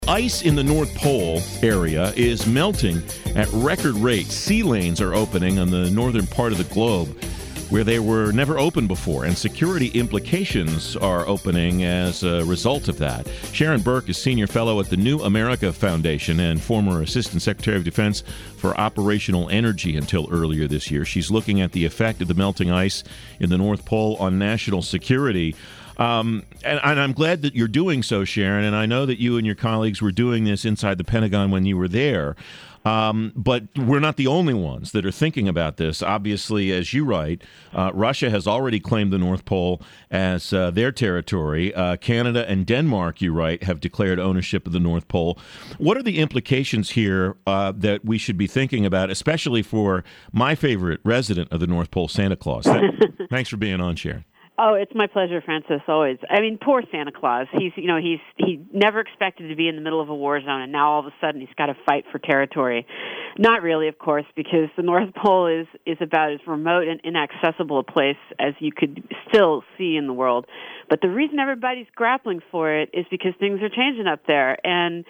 Ice in the North Pole area is melting at record rates. Sea lanes are opening on the northern part of the globe where they were never open before, and security implications are opening as a result of that. Sharon Burke is Senior Fellow at the New America Foundation and former Assistant Secretary of Defense for Operational Energy until earlier this year. She's looking at the effect of the melting ice in the North Pole on national security. And I'm glad that you're doing so, Sharon, and I know that you and your colleagues were doing this inside the Pentagon when you were there. But we're not the only ones that are thinking about this. Obviously, as you write, Russia has already claimed the North Pole as their territory. Canada and Denmark, you write, have declared ownership of the North Pole. What are the implications here that we should be thinking about, especially for my favorite resident of the North Pole, Santa Claus? Thanks for being on, Sharon. Oh, it's my pleasure, Francis, always. I mean, poor Santa Claus. He never expected to be in the middle of a war zone, and now all of a sudden he's got to fight for territory. Not really, of course, because the North Pole is about as remote and inaccessible a place as you could still see in the world. But the reason everybody's grappling for it is because things are changing up there. And,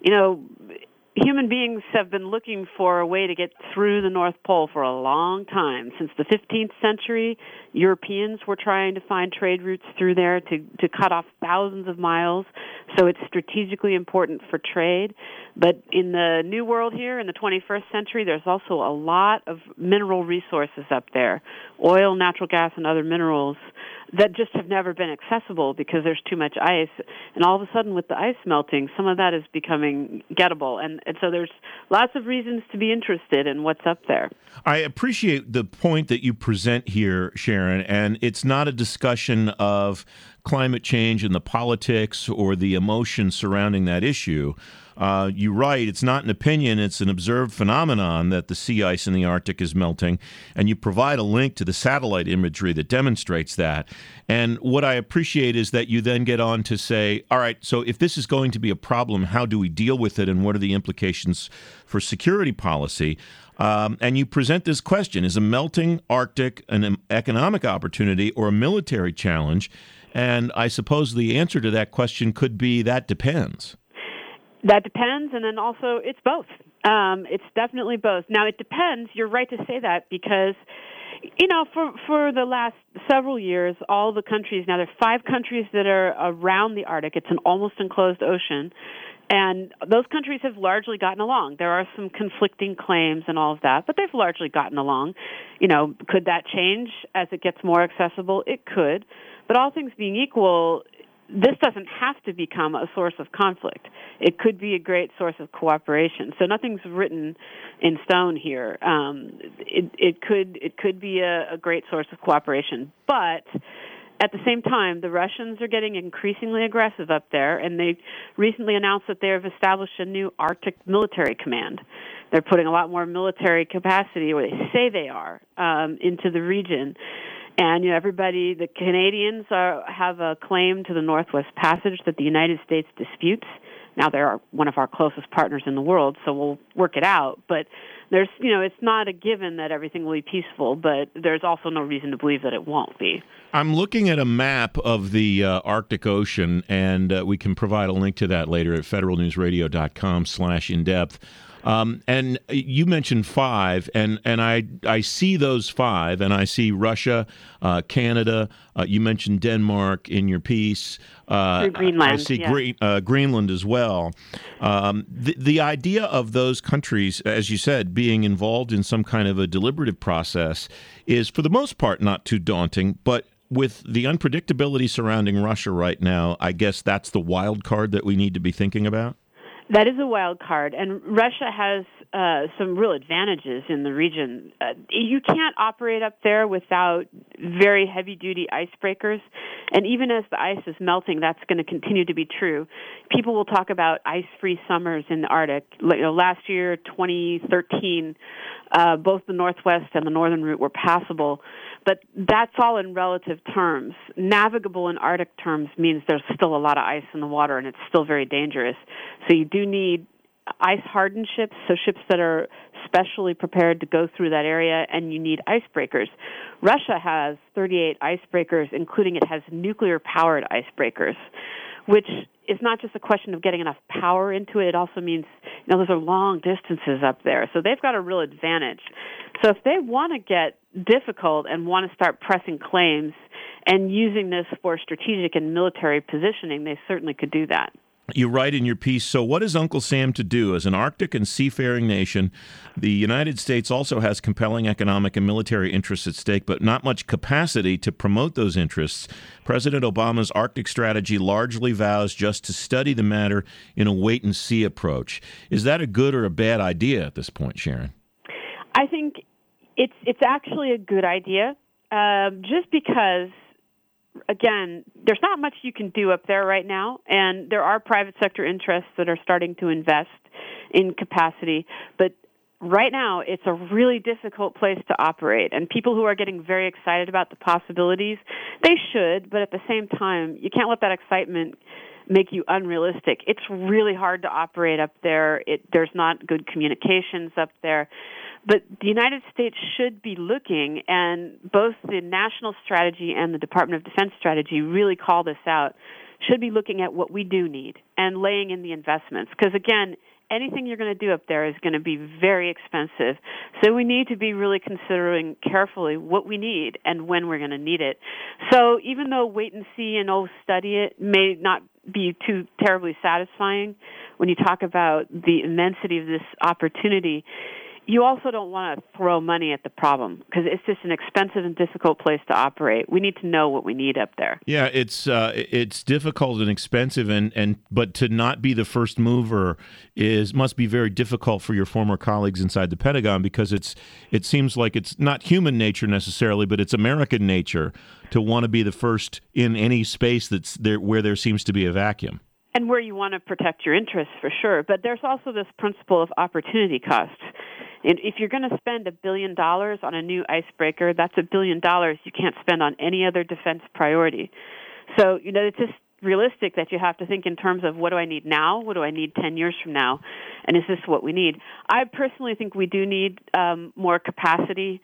human beings have been looking for a way to get through the North Pole for a long time. Since the 15th century, Europeans were trying to find trade routes through there to cut off thousands of miles. So it's strategically important for trade. But in the New World here, in the 21st century, there's also a lot of mineral resources up there, oil, natural gas, and other minerals that just have never been accessible because there's too much ice. And all of a sudden, with the ice melting, some of that is becoming gettable. And so there's lots of reasons to be interested in what's up there. I appreciate the point that you present here, Sharon, and it's not a discussion of climate change and the politics or the emotion surrounding that issue. You write, it's not an opinion, it's an observed phenomenon that the sea ice in the Arctic is melting, and you provide a link to the satellite imagery that demonstrates that. And what I appreciate is that you then get on to say, all right, so if this is going to be a problem, how do we deal with it, and what are the implications for security policy? And you present this question, is a melting Arctic an economic opportunity or a military challenge? And I suppose the answer to that question could be that depends. That depends, and then also it's both. It's definitely both. Now, it depends. You're right to say that because, for the last several years, all the countries, now there are 5 countries that are around the Arctic. It's an almost enclosed ocean. And those countries have largely gotten along. There are some conflicting claims and all of that, but they've largely gotten along. Could that change as it gets more accessible? It could. But all things being equal, this doesn't have to become a source of conflict. It could be a great source of cooperation. So nothing's written in stone here. It could be a great source of cooperation. But at the same time, the Russians are getting increasingly aggressive up there, and they recently announced that they have established a new Arctic military command. They're putting a lot more military capacity, or they say they are, into the region. And everybody, the Canadians have a claim to the Northwest Passage that the United States disputes. Now, they're one of our closest partners in the world, so we'll work it out. But there's, it's not a given that everything will be peaceful, but there's also no reason to believe that it won't be. I'm looking at a map of the Arctic Ocean, and we can provide a link to that later at federalnewsradio.com/indepth. And you mentioned 5, and I see those 5, and I see Russia, Canada. You mentioned Denmark in your piece. Greenland. I see Greenland as well. The idea of those countries, as you said, being involved in some kind of a deliberative process is, for the most part, not too daunting. But with the unpredictability surrounding Russia right now, I guess that's the wild card that we need to be thinking about. That is a wild card, and Russia has some real advantages in the region. You can't operate up there without very heavy-duty icebreakers, and even as the ice is melting, that's going to continue to be true. People will talk about ice-free summers in the Arctic. Last year, 2013, both the Northwest and the Northern route were passable, but that's all in relative terms. Navigable in Arctic terms means there's still a lot of ice in the water, and it's still very dangerous. So you do need ice-hardened ships, so ships that are specially prepared to go through that area, and you need icebreakers. Russia has 38 icebreakers, including it has nuclear-powered icebreakers, which is not just a question of getting enough power into it. It also means, those are long distances up there. So they've got a real advantage. So if they want to get difficult and want to start pressing claims and using this for strategic and military positioning, they certainly could do that. You write in your piece, so what is Uncle Sam to do? As an Arctic and seafaring nation, the United States also has compelling economic and military interests at stake, but not much capacity to promote those interests. President Obama's Arctic strategy largely vows just to study the matter in a wait-and-see approach. Is that a good or a bad idea at this point, Sharon? I think it's actually a good idea, just because, again, there's not much you can do up there right now, and there are private sector interests that are starting to invest in capacity. But right now, it's a really difficult place to operate, and people who are getting very excited about the possibilities, they should, but at the same time, you can't let that excitement make you unrealistic. It's really hard to operate up there. There's not good communications up there. But the United States should be looking, and both the national strategy and the Department of Defense strategy really call this out, should be looking at what we do need and laying in the investments. Because, again, anything you're going to do up there is going to be very expensive. So we need to be really considering carefully what we need and when we're going to need it. So even though wait and see and study it may not be too terribly satisfying when you talk about the immensity of this opportunity, you also don't want to throw money at the problem because it's just an expensive and difficult place to operate. We need to know what we need up there. Yeah, it's difficult and expensive, but to not be the first mover must be very difficult for your former colleagues inside the Pentagon, because it seems like it's not human nature necessarily, but it's American nature to want to be the first in any space that's there where there seems to be a vacuum. And where you want to protect your interests, for sure. But there's also this principle of opportunity costs. And if you're going to spend $1 billion on a new icebreaker, that's $1 billion you can't spend on any other defense priority. So, it's just realistic that you have to think in terms of, what do I need now? What do I need 10 years from now? And is this what we need? I personally think we do need more capacity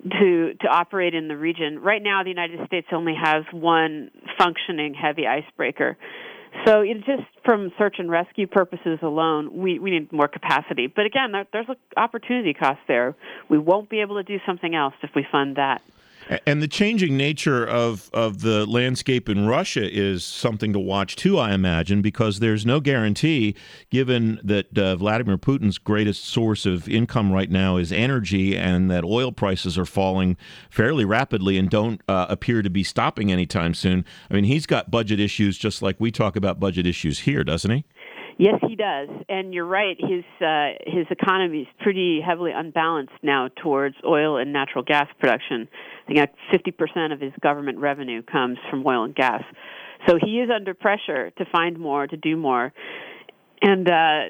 to operate in the region. Right now, the United States only has one functioning heavy icebreaker. So just from search and rescue purposes alone, we need more capacity. But again, there's an opportunity cost there. We won't be able to do something else if we fund that. And the changing nature of the landscape in Russia is something to watch too, I imagine, because there's no guarantee, given that Vladimir Putin's greatest source of income right now is energy, and that oil prices are falling fairly rapidly and don't appear to be stopping anytime soon. I mean, he's got budget issues just like we talk about budget issues here, doesn't he? Yes, he does, and you're right. His economy is pretty heavily unbalanced now towards oil and natural gas production. I think 50% of his government revenue comes from oil and gas. So he is under pressure to find more, to do more, and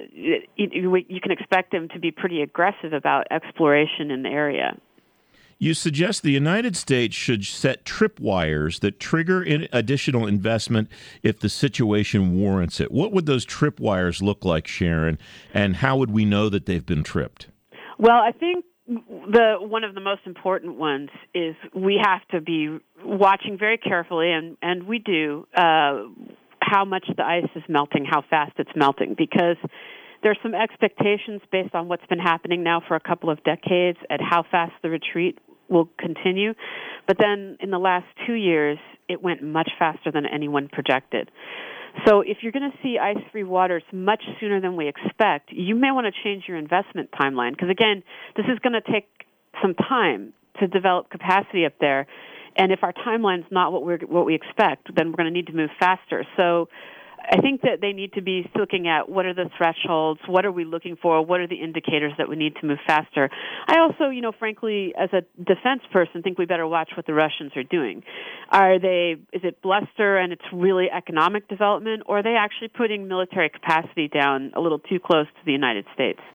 you can expect him to be pretty aggressive about exploration in the area. You suggest the United States should set tripwires that trigger additional investment if the situation warrants it. What would those tripwires look like, Sharon, and how would we know that they've been tripped? Well, I think one of the most important ones is we have to be watching very carefully, and we do, how much the ice is melting, how fast it's melting, because there's some expectations based on what's been happening now for a couple of decades at how fast the retreat will continue. But then in the last 2 years, it went much faster than anyone projected. So if you're going to see ice-free waters much sooner than we expect, you may want to change your investment timeline. Because, again, this is going to take some time to develop capacity up there. And if our timeline's not what we expect, then we're going to need to move faster. So I think that they need to be looking at what are the thresholds, what are we looking for, what are the indicators that we need to move faster. I also, frankly, as a defense person, think we better watch what the Russians are doing. Is it bluster and it's really economic development, or are they actually putting military capacity down a little too close to the United States?